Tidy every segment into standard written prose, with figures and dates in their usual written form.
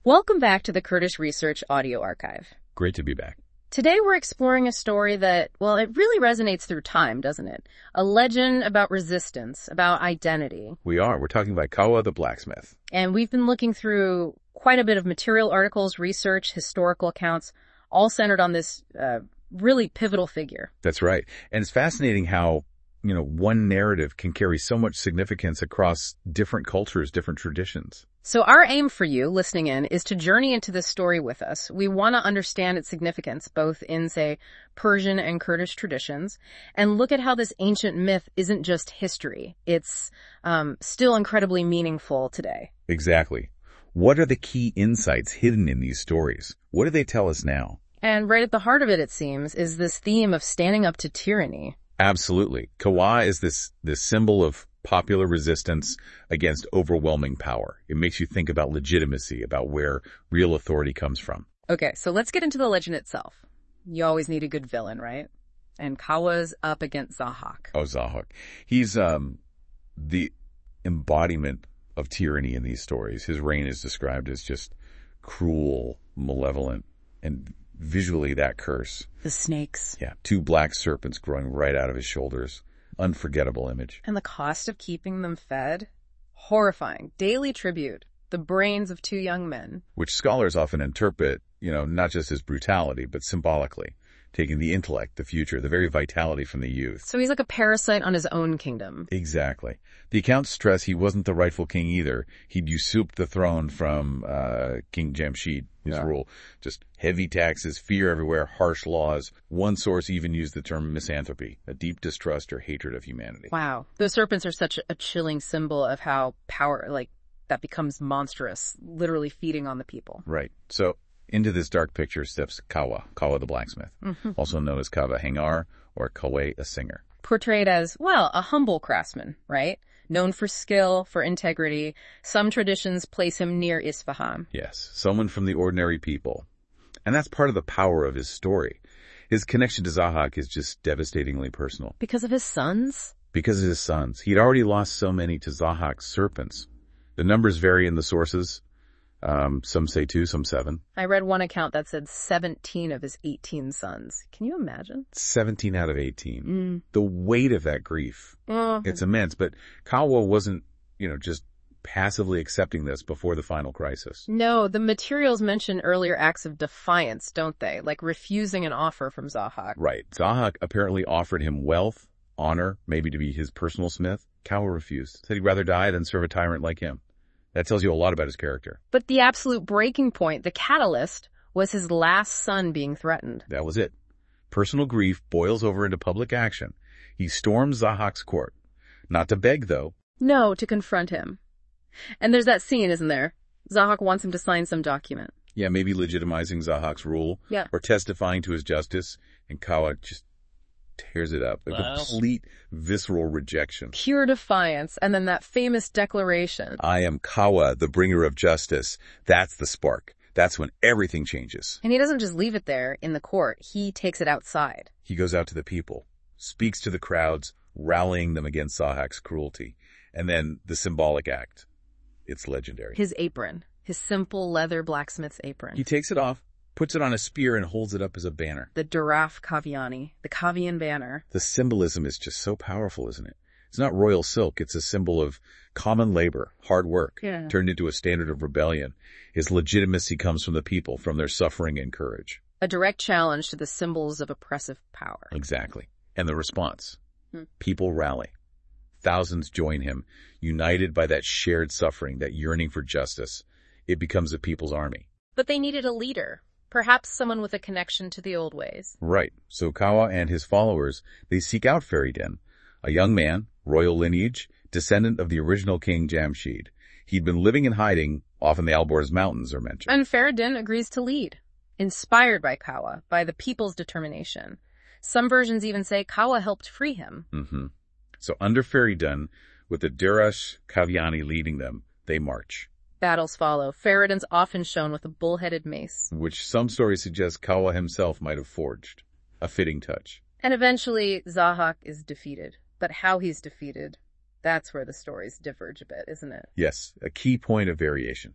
Welcome back to the Kurdish Research Audio Archive. Great to be back. Today we're exploring a story that, well, it really resonates through time, doesn't it? A legend about resistance, about identity. We're talking about Kawa the blacksmith. And we've been looking through quite a bit of material articles, research, historical accounts, all centered on this really pivotal figure. That's right. And it's fascinating how, one narrative can carry so much significance across different cultures, different traditions. So our aim for you, listening in, is to journey into this story with us. We want to understand its significance, both in, say, Persian and Kurdish traditions, and look at how this ancient myth isn't just history. It's still incredibly meaningful today. Exactly. What are the key insights hidden in these stories? What do they tell us now? And right at the heart of it seems, is this theme of standing up to tyranny. Absolutely. Kawa is this symbol of popular resistance against overwhelming power. It makes you think about legitimacy, about where real authority comes from. Okay, so let's get into the legend itself. You always need a good villain, right? And Kawa's up against Zahak. Oh, Zahak. He's the embodiment of tyranny in these stories. His reign is described as just cruel, malevolent, and visually that curse. The snakes. Yeah, 2 black serpents growing right out of his shoulders. Unforgettable image. And the cost of keeping them fed? Horrifying. Daily tribute. The brains of 2 young men. Which scholars often interpret, not just as brutality, but symbolically. Taking the intellect, the future, the very vitality from the youth. So he's like a parasite on his own kingdom. Exactly. The accounts stress he wasn't the rightful king either. He'd usurped the throne from King Jamshid, his rule. Just heavy taxes, fear everywhere, harsh laws. One source even used the term misanthropy, a deep distrust or hatred of humanity. Wow. Those serpents are such a chilling symbol of how power, that becomes monstrous, literally feeding on the people. Right. So into this dark picture steps Kawa the blacksmith, also known as Kawa Hangar or Kawa a singer. Portrayed as, a humble craftsman, right? Known for skill, for integrity. Some traditions place him near Isfahan. Yes, someone from the ordinary people. And that's part of the power of his story. His connection to Zahak is just devastatingly personal. Because of his sons? Because of his sons. He'd already lost so many to Zahak's serpents. The numbers vary in the sources. Some say 2, some 7. I read one account that said 17 of his 18 sons. Can you imagine? 17 out of 18. The weight of that grief, it's immense. But Kawa wasn't, just passively accepting this before the final crisis. No, the materials mention earlier acts of defiance, don't they? Like refusing an offer from Zahak. Right. Zahak apparently offered him wealth, honor, maybe to be his personal smith. Kawa refused. Said he'd rather die than serve a tyrant like him. That tells you a lot about his character. But the absolute breaking point, the catalyst, was his last son being threatened. That was it. Personal grief boils over into public action. He storms Zahak's court. Not to beg, though. No, to confront him. And there's that scene, isn't there? Zahak wants him to sign some document. Yeah, maybe legitimizing Zahak's rule. Yeah. Or testifying to his justice. And Kawa just tears it up. A complete visceral rejection. Pure defiance. And then that famous declaration. I am Kawa, the bringer of justice. That's the spark. That's when everything changes. And he doesn't just leave it there in the court. He takes it outside. He goes out to the people, speaks to the crowds, rallying them against Zahak's cruelty. And then the symbolic act. It's legendary. His apron. His simple leather blacksmith's apron. He takes it off, puts it on a spear, and holds it up as a banner. The Duraf Kaviani, the Kavian banner. The symbolism is just so powerful, isn't it? It's not royal silk. It's a symbol of common labor, hard work, turned into a standard of rebellion. His legitimacy comes from the people, from their suffering and courage. A direct challenge to the symbols of oppressive power. Exactly. And the response. People rally. Thousands join him, united by that shared suffering, that yearning for justice. It becomes a people's army. But they needed a leader. Perhaps someone with a connection to the old ways. Right. So Kawa and his followers, they seek out Feridun, a young man, royal lineage, descendant of the original king Jamshid. He'd been living in hiding, off in the Alborz Mountains are mentioned. And Feridun agrees to lead, inspired by Kawa, by the people's determination. Some versions even say Kawa helped free him. So under Feridun, with the Durash Kaviani leading them, they march. Battles follow. Feridun's often shown with a bull-headed mace, which some stories suggest Kawa himself might have forged. A fitting touch. And eventually, Zahak is defeated. But how he's defeated, that's where the stories diverge a bit, isn't it? Yes, a key point of variation.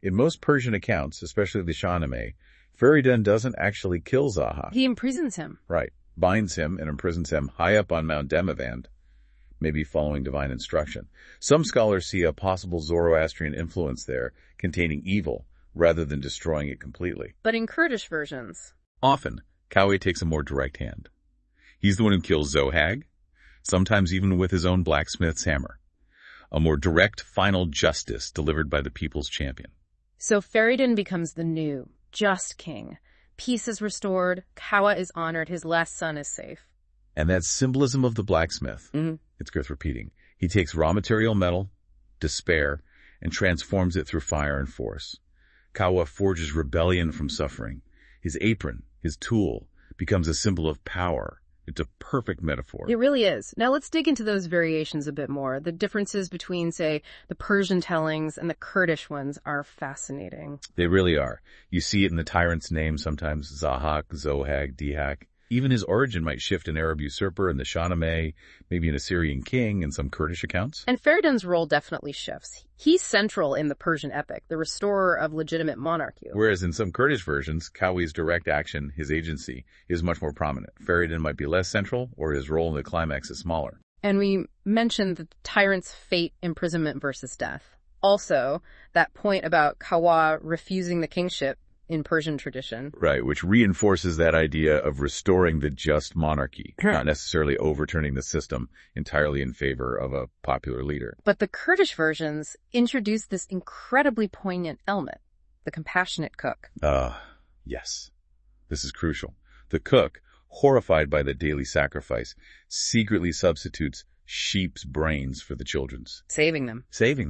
In most Persian accounts, especially the Shahnameh, Feridun doesn't actually kill Zaha. He imprisons him. Right. Binds him and imprisons him high up on Mount Demavend, maybe following divine instruction. Some scholars see a possible Zoroastrian influence there, containing evil, rather than destroying it completely. But in Kurdish versions, often, Kawe takes a more direct hand. He's the one who kills Zohag, sometimes even with his own blacksmith's hammer. A more direct final justice delivered by the people's champion. So Feridun becomes the new, just king. Peace is restored, Kawa is honored, his last son is safe. And that symbolism of the blacksmith, it's worth repeating. He takes raw material metal, despair, and transforms it through fire and force. Kawa forges rebellion from suffering. His apron, his tool, becomes a symbol of power. It's a perfect metaphor. It really is. Now let's dig into those variations a bit more. The differences between, say, the Persian tellings and the Kurdish ones are fascinating. They really are. You see it in the tyrant's name sometimes, Zahak, Zohag, Dihak. Even his origin might shift: an Arab usurper in the Shahnameh, maybe an Assyrian king in some Kurdish accounts. And Feridun's role definitely shifts. He's central in the Persian epic, the restorer of legitimate monarchy. Whereas in some Kurdish versions, Kawi's direct action, his agency, is much more prominent. Feridun might be less central, or his role in the climax is smaller. And we mentioned the tyrant's fate, imprisonment versus death. Also, that point about Kawa refusing the kingship in Persian tradition. Right, which reinforces that idea of restoring the just monarchy, not necessarily overturning the system entirely in favor of a popular leader. But the Kurdish versions introduce this incredibly poignant element, the compassionate cook. Yes. This is crucial. The cook, horrified by the daily sacrifice, secretly substitutes sheep's brains for the children's. Saving them.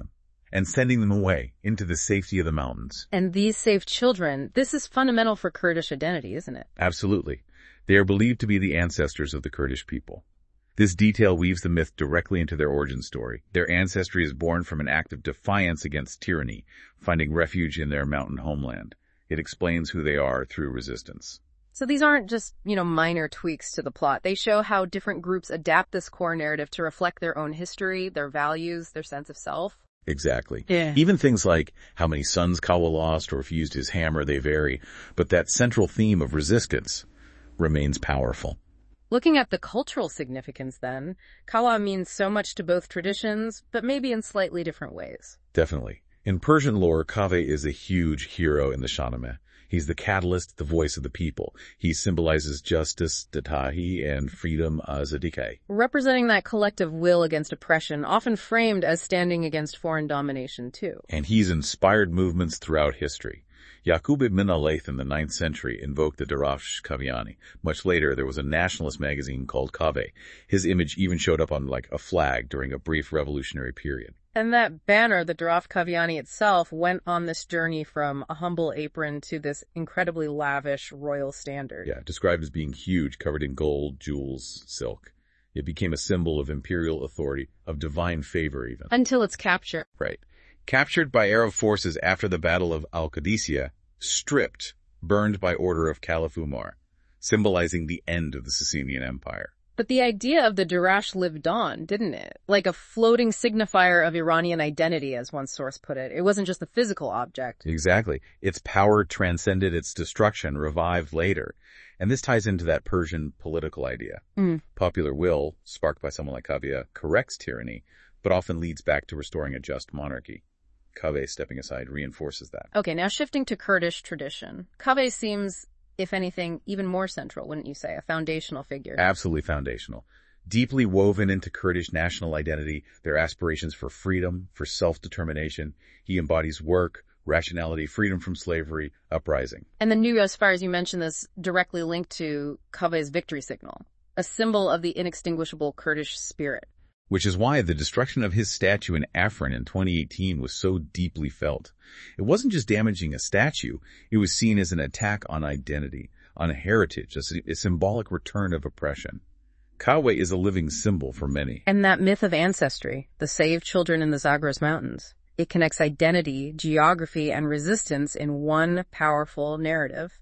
And sending them away into the safety of the mountains. And these saved children, this is fundamental for Kurdish identity, isn't it? Absolutely. They are believed to be the ancestors of the Kurdish people. This detail weaves the myth directly into their origin story. Their ancestry is born from an act of defiance against tyranny, finding refuge in their mountain homeland. It explains who they are through resistance. So these aren't just, minor tweaks to the plot. They show how different groups adapt this core narrative to reflect their own history, their values, their sense of self. Exactly. Yeah. Even things like how many sons Kawa lost or if he used his hammer, they vary. But that central theme of resistance remains powerful. Looking at the cultural significance then, Kawa means so much to both traditions, but maybe in slightly different ways. Definitely. In Persian lore, Kaveh is a huge hero in the Shahnameh. He's the catalyst, the voice of the people. He symbolizes justice, datahi, and freedom, azadike. Representing that collective will against oppression, often framed as standing against foreign domination too. And he's inspired movements throughout history. Yaqub ibn al-Layth in the 9th century invoked the Daraft Kaviani. Much later, there was a nationalist magazine called Kaveh. His image even showed up on a flag during a brief revolutionary period. And that banner, the Daraft Kaviani itself, went on this journey from a humble apron to this incredibly lavish royal standard. Yeah, described as being huge, covered in gold, jewels, silk. It became a symbol of imperial authority, of divine favor even. Until its capture. Right. Captured by Arab forces after the Battle of Al-Qadisiyah, stripped, burned by order of Caliph Umar, symbolizing the end of the Sassanian Empire. But the idea of the Darash lived on, didn't it? Like a floating signifier of Iranian identity, as one source put it. It wasn't just a physical object. Exactly. Its power transcended its destruction, revived later. And this ties into that Persian political idea. Popular will, sparked by someone like Kaveh, corrects tyranny, but often leads back to restoring a just monarchy. Kaveh, stepping aside, reinforces that. Okay, now shifting to Kurdish tradition. Kaveh seems, if anything, even more central, wouldn't you say? A foundational figure. Absolutely foundational. Deeply woven into Kurdish national identity, their aspirations for freedom, for self-determination. He embodies work, rationality, freedom from slavery, uprising. And the new, as far as you mentioned, this directly linked to Kaveh's victory signal, a symbol of the inextinguishable Kurdish spirit. Which is why the destruction of his statue in Afrin in 2018 was so deeply felt. It wasn't just damaging a statue, it was seen as an attack on identity, on heritage, a symbolic return of oppression. Kaveh is a living symbol for many. And that myth of ancestry, the saved children in the Zagros Mountains, it connects identity, geography, and resistance in one powerful narrative.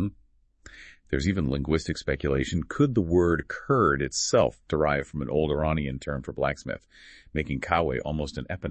There's even linguistic speculation. Could the word Kurd itself derive from an old Iranian term for blacksmith, making Kaveh almost an eponym?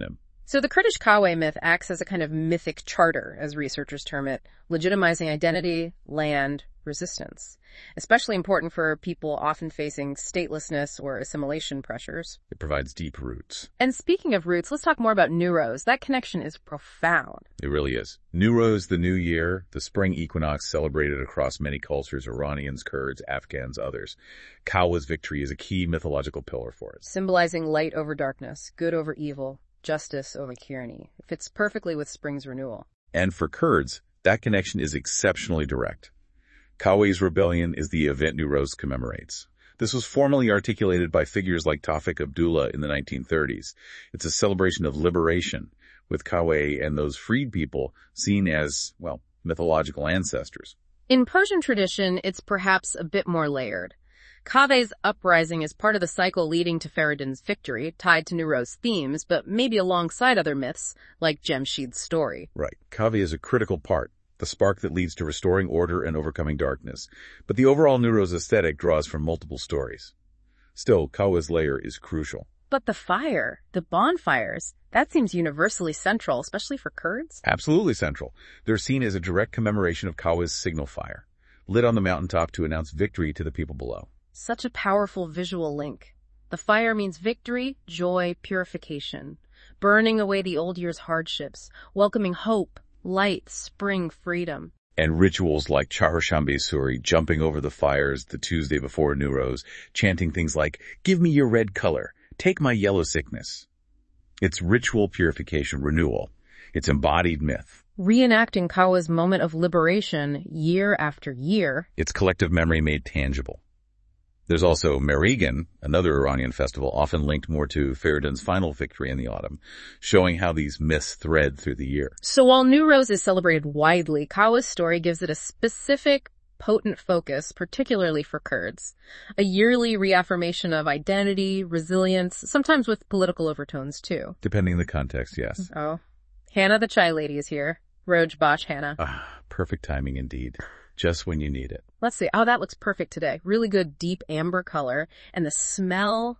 So the Kurdish Kawe myth acts as a kind of mythic charter, as researchers term it, legitimizing identity, land, resistance. Especially important for people often facing statelessness or assimilation pressures. It provides deep roots. And speaking of roots, let's talk more about Newroz. That connection is profound. It really is. Newroz, the new year, the spring equinox celebrated across many cultures, Iranians, Kurds, Afghans, others. Kawa's victory is a key mythological pillar for it. Symbolizing light over darkness, good over evil, justice over tyranny. It fits perfectly with spring's renewal. And for Kurds, that connection is exceptionally direct. Kawe's rebellion is the event Newroz commemorates. This was formally articulated by figures like Tawfik Abdullah in the 1930s. It's a celebration of liberation, with Kawe and those freed people seen as, well, mythological ancestors. In Persian tradition, it's perhaps a bit more layered. Kave's uprising is part of the cycle leading to Feridun's victory, tied to Newroz themes, but maybe alongside other myths, like Jemshid's story. Right. Kave is a critical part, the spark that leads to restoring order and overcoming darkness. But the overall Newroz aesthetic draws from multiple stories. Still, Kawe's layer is crucial. But the fire, the bonfires, that seems universally central, especially for Kurds? Absolutely central. They're seen as a direct commemoration of Kawe's signal fire, lit on the mountaintop to announce victory to the people below. Such a powerful visual link. The fire means victory, joy, purification, burning away the old year's hardships, welcoming hope, light, spring, freedom. And rituals like Chaharshanbe Suri, jumping over the fires the Tuesday before Newroz, chanting things like, "Give me your red color, take my yellow sickness." It's ritual purification, renewal. It's embodied myth. Reenacting Kawe's moment of liberation year after year. It's collective memory made tangible. There's also Merigan, another Iranian festival, often linked more to Feridun's final victory in the autumn, showing how these myths thread through the year. So while Newroz is celebrated widely, Kawe's story gives it a specific, potent focus, particularly for Kurds. A yearly reaffirmation of identity, resilience, sometimes with political overtones too. Depending on the context, yes. Oh, Hannah the chai lady is here. Roj Bosch Hannah. Perfect timing indeed. Just when you need it. Let's see. Oh, that looks perfect today. Really good deep amber color. And the smell,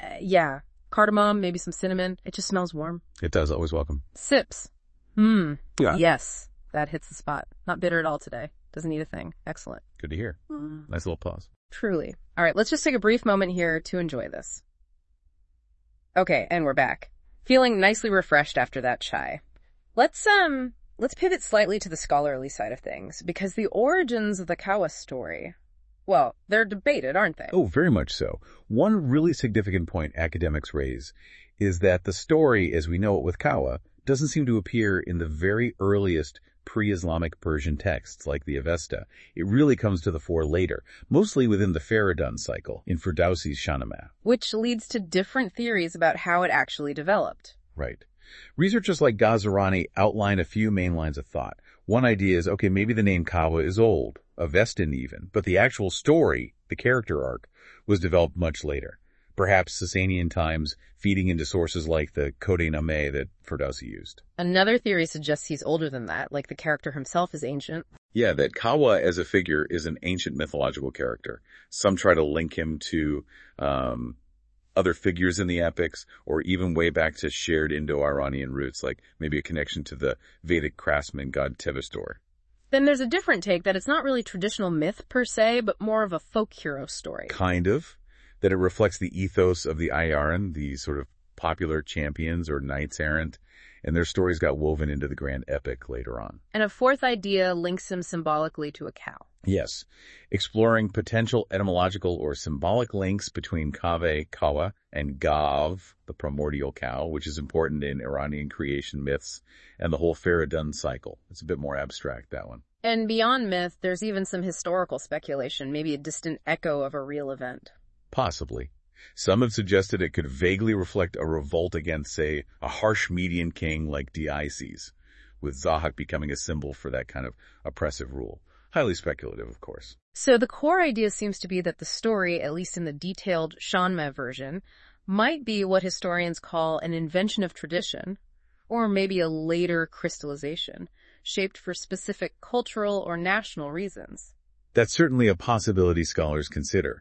cardamom, maybe some cinnamon. It just smells warm. It does. Always welcome. Sips. Yeah. Yes, that hits the spot. Not bitter at all today. Doesn't need a thing. Excellent. Good to hear. Nice little pause. Truly. All right, let's just take a brief moment here to enjoy this. Okay, and we're back. Feeling nicely refreshed after that chai. Let's pivot slightly to the scholarly side of things, because the origins of the Kawe story, well, they're debated, aren't they? Oh, very much so. One really significant point academics raise is that the story, as we know it with Kawe, doesn't seem to appear in the very earliest pre-Islamic Persian texts like the Avesta. It really comes to the fore later, mostly within the Feridun cycle in Ferdowsi's Shahnameh. Which leads to different theories about how it actually developed. Right. Researchers like Ghazarani outline a few main lines of thought. One idea is, okay, maybe the name Kawe is old, Avestan even, but the actual story, the character arc, was developed much later. Perhaps Sasanian times, feeding into sources like the Code-Nameh that Ferdowsi used. Another theory suggests he's older than that, like the character himself is ancient. Yeah, that Kawe as a figure is an ancient mythological character. Some try to link him to other figures in the epics, or even way back to shared Indo-Iranian roots, like maybe a connection to the Vedic craftsman god Tevastor. Then there's a different take that it's not really traditional myth per se, but more of a folk hero story. Kind of. That it reflects the ethos of the Ayaran, the sort of popular champions or knights errant, and their stories got woven into the grand epic later on. And a fourth idea links him symbolically to a cow. Yes. Exploring potential etymological or symbolic links between Kawe, and Gav, the primordial cow, which is important in Iranian creation myths, and the whole Feridun cycle. It's a bit more abstract, that one. And beyond myth, there's even some historical speculation, maybe a distant echo of a real event. Possibly. Some have suggested it could vaguely reflect a revolt against, say, a harsh Median king like Deioces, with Zahak becoming a symbol for that kind of oppressive rule. Highly speculative, of course. So the core idea seems to be that the story, at least in the detailed Shahnameh version, might be what historians call an invention of tradition, or maybe a later crystallization, shaped for specific cultural or national reasons. That's certainly a possibility scholars consider.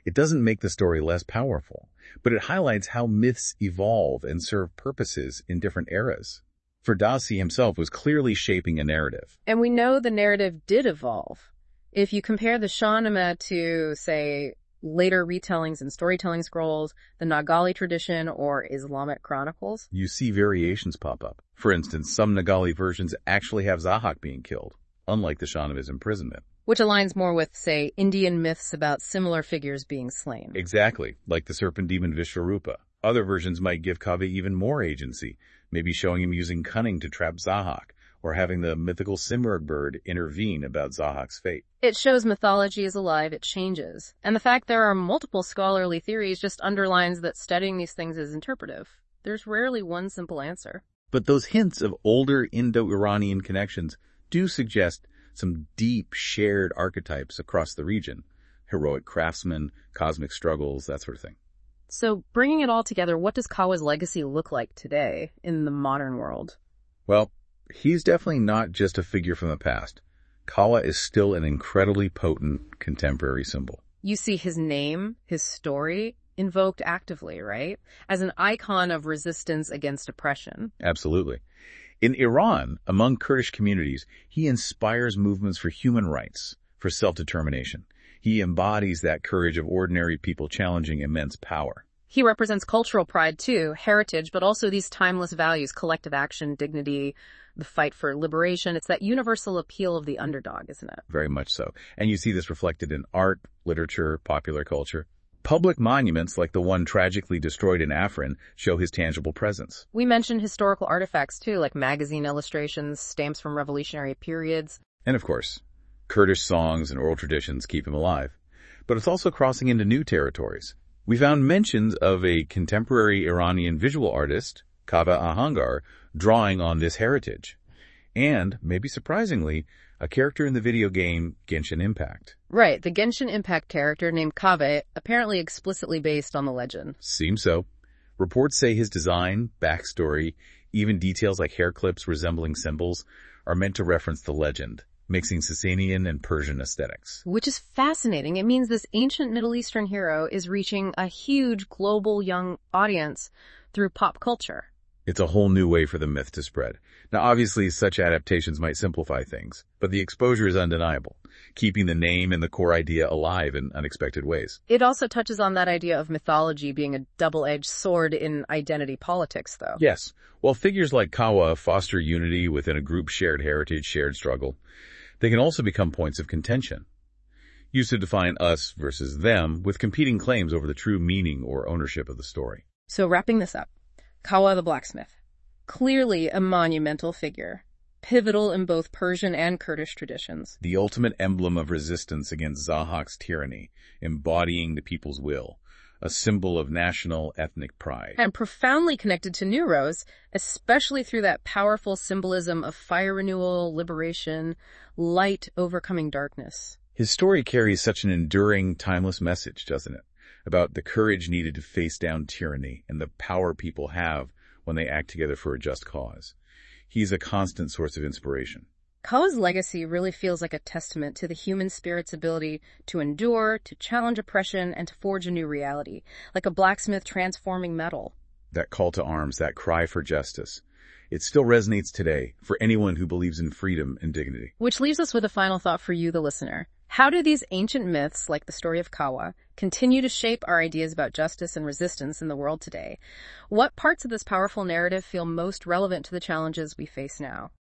It doesn't make the story less powerful, but it highlights how myths evolve and serve purposes in different eras. Ferdowsi himself was clearly shaping a narrative. And we know the narrative did evolve. If you compare the Shahnameh to, say, later retellings and storytelling scrolls, the Nagali tradition, or Islamic chronicles, you see variations pop up. For instance, some Nagali versions actually have Zahak being killed, unlike the Shahnameh's imprisonment. Which aligns more with, say, Indian myths about similar figures being slain. Exactly, like the serpent demon Vishvarupa. Other versions might give Kaveh even more agency, maybe showing him using cunning to trap Zahak, or having the mythical Simurgh bird intervene about Zahak's fate. It shows mythology is alive, it changes. And the fact there are multiple scholarly theories just underlines that studying these things is interpretive. There's rarely one simple answer. But those hints of older Indo-Iranian connections do suggest some deep shared archetypes across the region. Heroic craftsmen, cosmic struggles, that sort of thing. So bringing it all together, what does Kawa's legacy look like today in the modern world? Well, he's definitely not just a figure from the past. Kawa is still an incredibly potent contemporary symbol. You see his name, his story, invoked actively, right? As an icon of resistance against oppression. Absolutely. In Iran, among Kurdish communities, he inspires movements for human rights, for self-determination. He embodies that courage of ordinary people challenging immense power. He represents cultural pride too, heritage, but also these timeless values, collective action, dignity, the fight for liberation. It's that universal appeal of the underdog, isn't it? Very much so. And you see this reflected in art, literature, popular culture. Public monuments like the one tragically destroyed in Afrin show his tangible presence. We mentioned historical artifacts too, like magazine illustrations, stamps from revolutionary periods. And of course, Kurdish songs and oral traditions keep him alive. But it's also crossing into new territories. We found mentions of a contemporary Iranian visual artist, Kaveh Ahangar, drawing on this heritage. And, maybe surprisingly, a character in the video game Genshin Impact. Right, the Genshin Impact character named Kaveh, apparently explicitly based on the legend. Seems so. Reports say his design, backstory, even details like hair clips resembling symbols, are meant to reference the legend, mixing Sasanian and Persian aesthetics. Which is fascinating. It means this ancient Middle Eastern hero is reaching a huge global young audience through pop culture. It's a whole new way for the myth to spread. Now, obviously, such adaptations might simplify things, but the exposure is undeniable, keeping the name and the core idea alive in unexpected ways. It also touches on that idea of mythology being a double-edged sword in identity politics, though. Yes. While figures like Kawa foster unity within a group's shared heritage, shared struggle, they can also become points of contention, used to define us versus them, with competing claims over the true meaning or ownership of the story. So wrapping this up, Kawa the blacksmith, clearly a monumental figure, pivotal in both Persian and Kurdish traditions. The ultimate emblem of resistance against Zahak's tyranny, embodying the people's will, a symbol of national ethnic pride. And profoundly connected to Newroz, especially through that powerful symbolism of fire renewal, liberation, light overcoming darkness. His story carries such an enduring, timeless message, doesn't it? About the courage needed to face down tyranny and the power people have when they act together for a just cause. He's a constant source of inspiration. Kawa's legacy really feels like a testament to the human spirit's ability to endure, to challenge oppression, and to forge a new reality, like a blacksmith transforming metal. That call to arms, that cry for justice, it still resonates today for anyone who believes in freedom and dignity. Which leaves us with a final thought for you, the listener. How do these ancient myths, like the story of Kawa, continue to shape our ideas about justice and resistance in the world today? What parts of this powerful narrative feel most relevant to the challenges we face now?